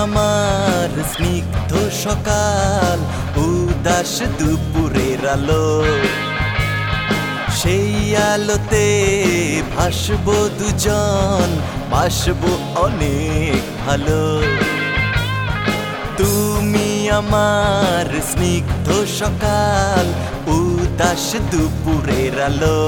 আমার স্নিগ্ধ সকাল, উদাস দুপুরের আলো। সেই আলোতে ভাসবো দুজন, বাসবো অনেক ভালো। তুমি আমার স্নিগ্ধ সকাল, উদাস দুপুরের আলো।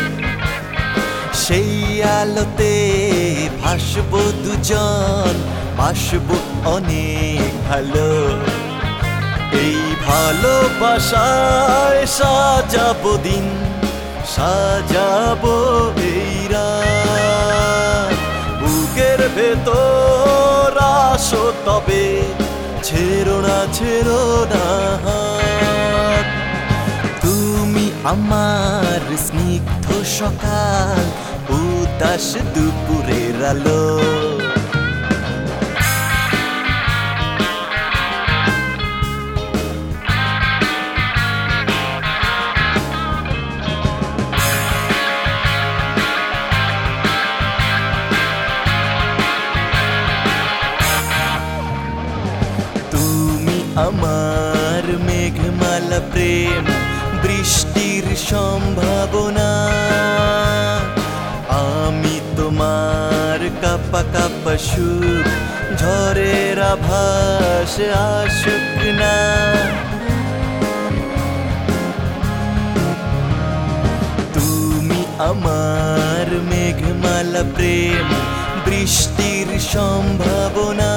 সেই আলোতে ভাসবো দুজন, বাসবো অনেক ভালো। এই ভালোবাসায় সাজাবো দিন, সাজাবো এই রাত। বুকের ভেতর আসো তবে, ছেড়ো না ছেড়ো না হাত। তুমি আমার স্নিগ্ধ সকাল, উদাস দুপুরের আলো। আমার মেঘমালা প্রেম, বৃষ্টির সম্ভাবনা। আমি তোমার কাপা কাপা সুখ, ঝড়ের আভাস আসুক না। তুমি আমার মেঘমালা প্রেম, বৃষ্টির সম্ভাবনা।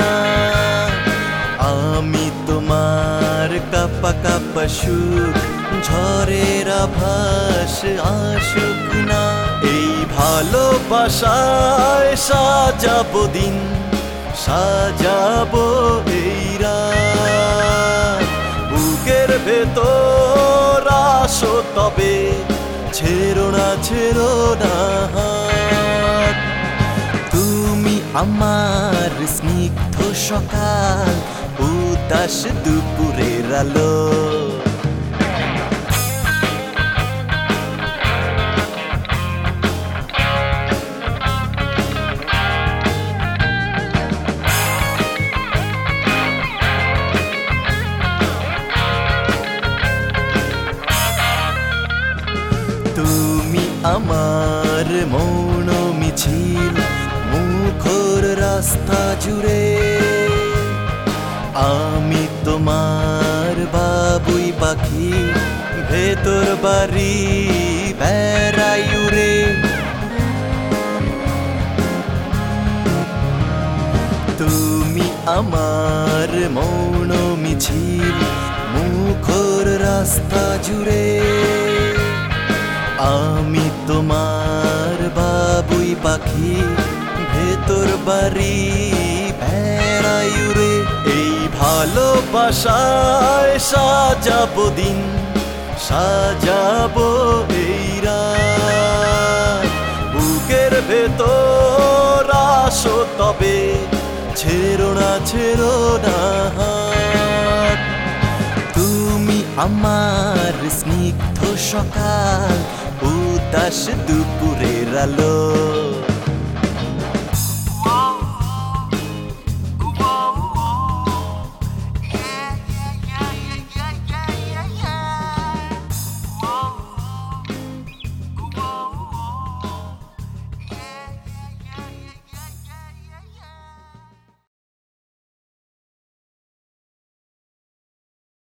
আমি তোমার কাপা কাপা সুখ, ঝড়ের আভাস আসুক না। এই ভালোবাসায় সাজাবো দিন, সাজাবো এই রাত। বুকের ভেতর আসো তবে, ছেড়ো না ছেড়ো না হাত। তুমি আমার স্নিগ্ধ সকাল, উদাস দুপুরের আলো। তুমি আমার মৌন মিছিল, মুখর রাস্তা জুড়ে। আমি তোমার বাবুই পাখি, ভেতর বাড়ি বেড়াই উড়ে। তুমি আমার মৌন মিছিল, মুখর রাস্তা জুড়ে। আমি তোমার বাবুই পাখি, ভেতর বাড়ি বেড়াই উড়ে। এই ভালোবাসায় সাজাবো দিন, সাজাবো এই রাত। বুকের ভেতর আসো তবে, ছেড়ো না ছেড়ো না হাত। তুমি আমার স্নিগ্ধ সকাল, উদাস দুপুরের আলো।